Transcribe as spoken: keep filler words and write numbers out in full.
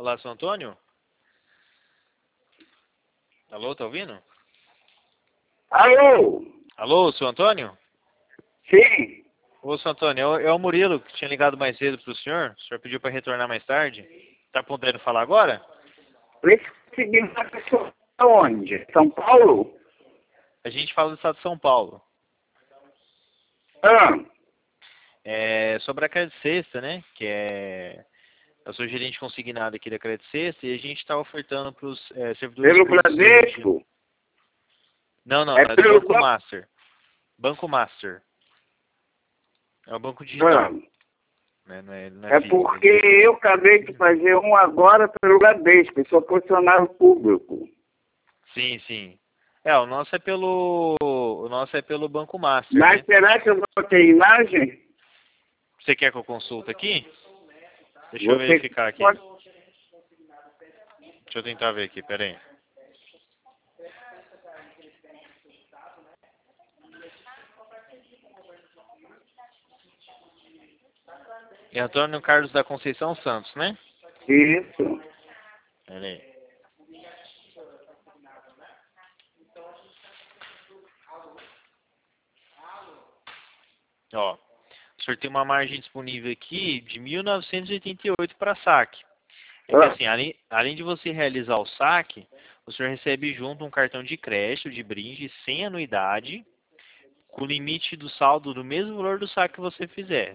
Olá, seu Antônio? Alô, tá ouvindo? Alô? Alô, seu Antônio? Sim. Ô, seu Antônio, é o, é o Murilo que tinha ligado mais cedo pro senhor. O senhor pediu para retornar mais tarde. Tá podendo falar agora? Esse seguinte, a pessoa onde? São Paulo? A gente fala do estado de São Paulo. Ah, É sobre a Crédito Sexta, né? Que é... Eu sou gerente consignado aqui da Crédito Sexta e a gente está ofertando para os é, servidores pelo públicos do Rio de Janeiro. Bradesco? Não, não, É é do pelo Banco banco? Master. Banco Master. É o banco Ah, digital. Né? Não é, não é é físico. porque eu acabei de fazer um agora pelo Bradesco. Eu sou funcionário público. Sim, sim. É, o nosso é pelo. O nosso é pelo Banco Master, Mas né? será que eu vou ter imagem? Você quer que eu consulte aqui? Deixa eu Você verificar aqui. pode... Deixa eu tentar ver aqui, pera aí. É Antônio Carlos da Conceição Santos, né? Isso. Pera aí. Ó, o senhor tem uma margem disponível aqui de mil novecentos e oitenta e oito para saque. É que Ah, assim, além, além de você realizar o saque, o senhor recebe junto um cartão de crédito de brinde sem anuidade, com limite do saldo do mesmo valor do saque que você fizer.